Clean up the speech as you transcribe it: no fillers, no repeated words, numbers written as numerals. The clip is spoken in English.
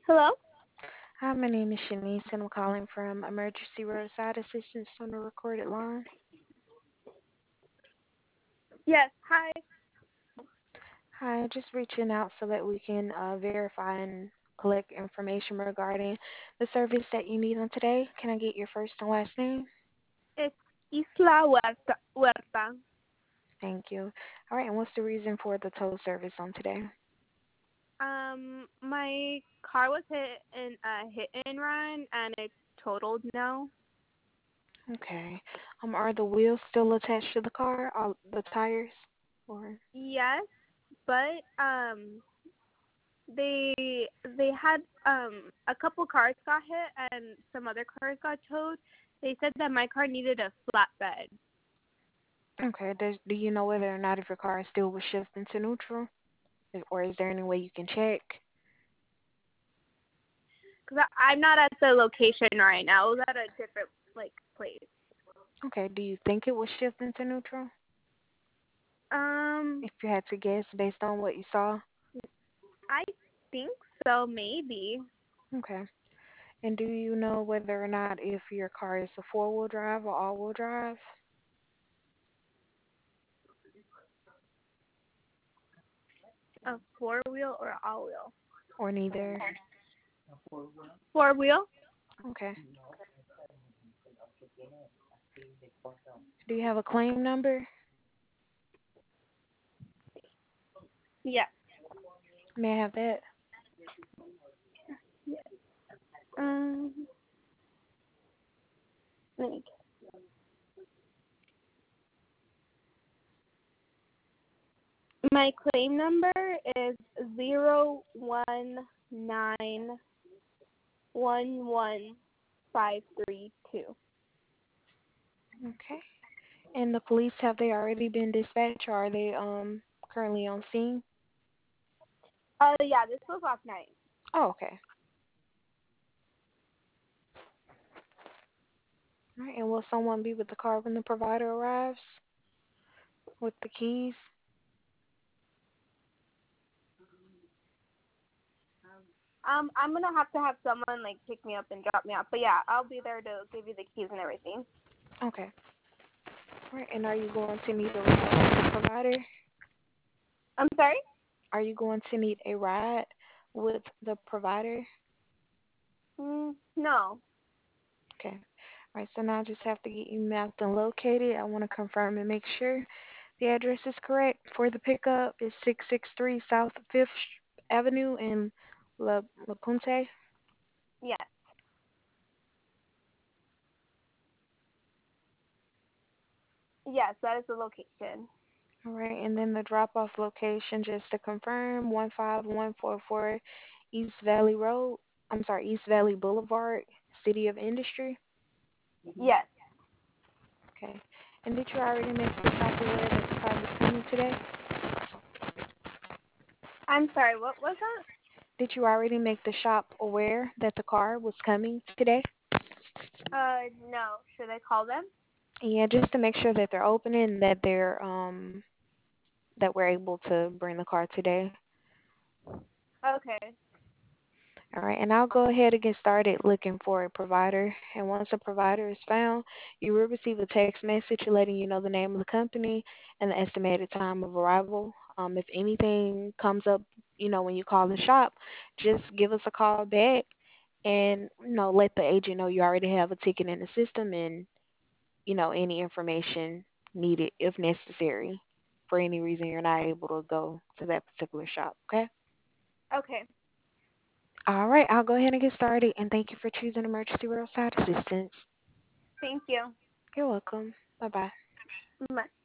Hello? Hi, my name is Shanice, and I'm calling from Emergency Roadside Assistance on the recorded line. Yes, hi. Hi, just reaching out so that we can verify and collect information regarding the service that you need on today. Can I get your first and last name? It's Isla Huerta. Thank you. All right, and what's the reason for the tow service on today? My car was hit in a hit and run and it's totaled now. Okay. Are the wheels still attached to the car? All the tires? Or Yes, but they had a couple cars got hit and some other cars got towed. They said that my car needed a flatbed. okay. Do you know whether or not if your car still was shifting to neutral, or is there any way you can check? Cause I'm not at the location right now. I was at a different place. Okay. Do you think it was shifting to neutral? Um, If you had to guess based on what you saw. I think so, maybe. Okay. And do you know whether or not if your car is a four-wheel drive or all-wheel drive, A four wheel or all wheel? or neither? Four wheel? Okay. Do you have a claim number? Yeah. May I have that? Um, let me My claim number is 0191153 2. Okay. And the police, have they already been dispatched, or are they currently on scene? Yeah, this was last night. Oh, okay. All right. And will someone be with the car when the provider arrives with the keys? I'm gonna have to have someone pick me up and drop me off. But yeah, I'll be there to give you the keys and everything. Okay. All right. And are you going to need a ride with the provider? I'm sorry? Are you going to need a ride with the provider? No. Okay. All right, so now I just have to get you mapped and located. I want to confirm and make sure the address is correct. For the pickup, it's 663 South 5th Avenue in La Punte. Yes. Yes, that is the location. All right, and then the drop-off location, just to confirm, 15144 East Valley Road. I'm sorry, East Valley Boulevard, City of Industry. Yes. Okay. And did you already make the stop aware that the car was coming today? I'm sorry, what was that? Did you already make the shop aware that the car was coming today? No. Should I call them? Yeah, just to make sure that they're open and that that we're able to bring the car today. Okay. All right, and I'll go ahead and get started looking for a provider. And once a provider is found, you will receive a text message letting you know the name of the company and the estimated time of arrival. If anything comes up, when you call the shop, just give us a call back and let the agent know you already have a ticket in the system and any information needed if necessary. For any reason you're not able to go to that particular shop, okay? Okay. All right, I'll go ahead and get started, and thank you for choosing Emergency Roadside Assistance. Thank you. You're welcome. Bye-bye. Bye.